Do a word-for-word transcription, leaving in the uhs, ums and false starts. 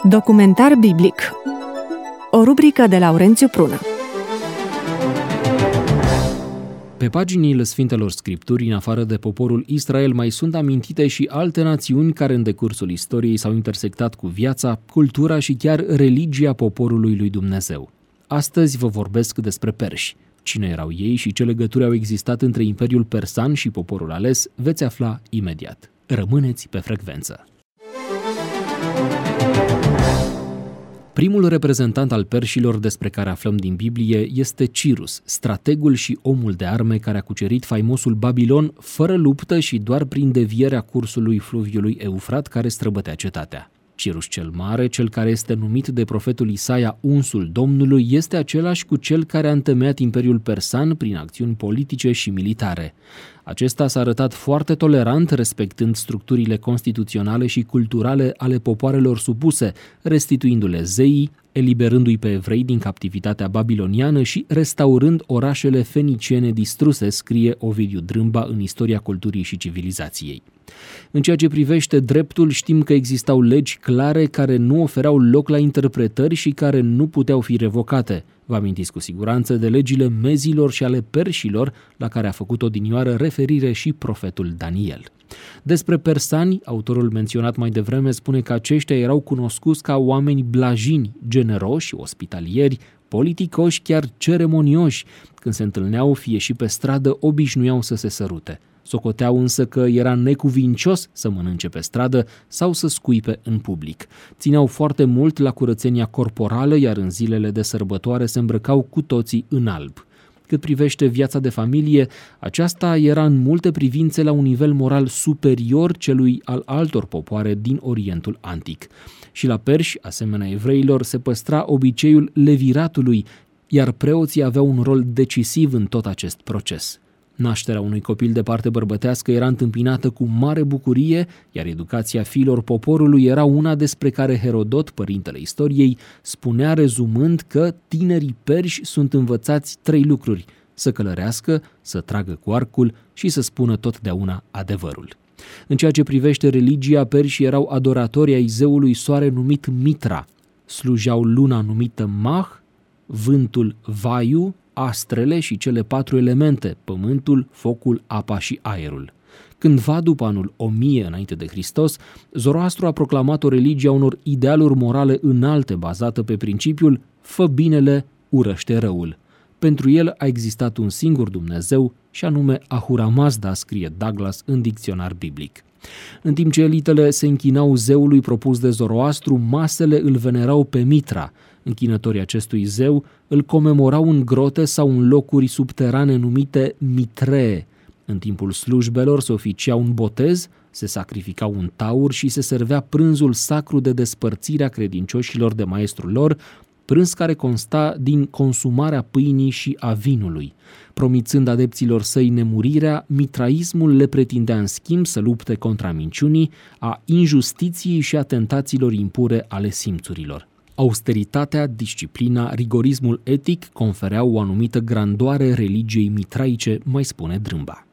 Documentar biblic. O rubrică de Laurențiu Prună. Pe paginile Sfintelor Scripturi, în afară de poporul Israel, mai sunt amintite și alte națiuni care în decursul istoriei s-au intersectat cu viața, cultura și chiar religia poporului lui Dumnezeu. Astăzi vă vorbesc despre perși. Cine erau ei și ce legături au existat între Imperiul Persan și poporul ales, veți afla imediat. Rămâneți pe frecvență! Primul reprezentant al perșilor despre care aflăm din Biblie este Cirus, strategul și omul de arme care a cucerit faimosul Babilon fără luptă și doar prin devierea cursului fluviului Eufrat care străbătea cetatea. Cirus cel Mare, cel care este numit de profetul Isaia unsul Domnului, este același cu cel care a întemeiat Imperiul Persan prin acțiuni politice și militare. Acesta s-a arătat foarte tolerant, respectând structurile constituționale și culturale ale popoarelor supuse, restituindu-le zeii, eliberându-i pe evrei din captivitatea babiloniană și restaurând orașele feniciene distruse, scrie Ovidiu Drâmba în Istoria culturii și civilizației. În ceea ce privește dreptul, știm că existau legi clare care nu ofereau loc la interpretări și care nu puteau fi revocate. Vă amintiți cu siguranță de legile mezilor și ale perșilor, la care a făcut odinioară referire și profetul Daniel. Despre persani, autorul menționat mai devreme spune că aceștia erau cunoscuți ca oameni blajini, generoși, ospitalieri, politicoși, chiar ceremonioși. Când se întâlneau, fie și pe stradă, obișnuiau să se sărute. Socoteau însă că era necuvincios să mănânce pe stradă sau să scuipe în public. Țineau foarte mult la curățenia corporală, iar în zilele de sărbătoare se îmbrăcau cu toții în alb. Cât privește viața de familie, aceasta era în multe privințe la un nivel moral superior celui al altor popoare din Orientul Antic. Și la perși, asemenea evreilor, se păstra obiceiul leviratului, iar preoții aveau un rol decisiv în tot acest proces. Nașterea unui copil de parte bărbătească era întâmpinată cu mare bucurie, iar educația fiilor poporului era una despre care Herodot, părintele istoriei, spunea rezumând că tinerii perși sunt învățați trei lucruri: să călărească, să tragă cu arcul și să spună totdeauna adevărul. În ceea ce privește religia, perșii erau adoratori ai zeului soare numit Mitra, slujeau luna numită Mah, vântul Vaiu, astrele și cele patru elemente, pământul, focul, apa și aerul. Cândva după anul o mie înainte de Hristos, Zoroastru a proclamat o religie a unor idealuri morale înalte, bazată pe principiul fă binele, urăște răul. Pentru el a existat un singur Dumnezeu și anume Ahura Mazda, scrie Douglas în dicționar biblic. În timp ce elitele se închinau zeului propus de Zoroastru, masele îl venerau pe Mitra. Închinătorii acestui zeu îl comemorau în grote sau în locuri subterane numite mitree. În timpul slujbelor se oficia un botez, se sacrifica un taur și se servea prânzul sacru de despărțire a credincioșilor de maestrul lor, prânz care consta din consumarea pâinii și a vinului. Promițând adepților săi nemurirea, mitraismul le pretindea în schimb să lupte contra minciunii, a injustiției și a tentațiilor impure ale simțurilor. Austeritatea, disciplina, rigorismul etic confereau o anumită grandoare religiei mitraice, mai spune Drâmba.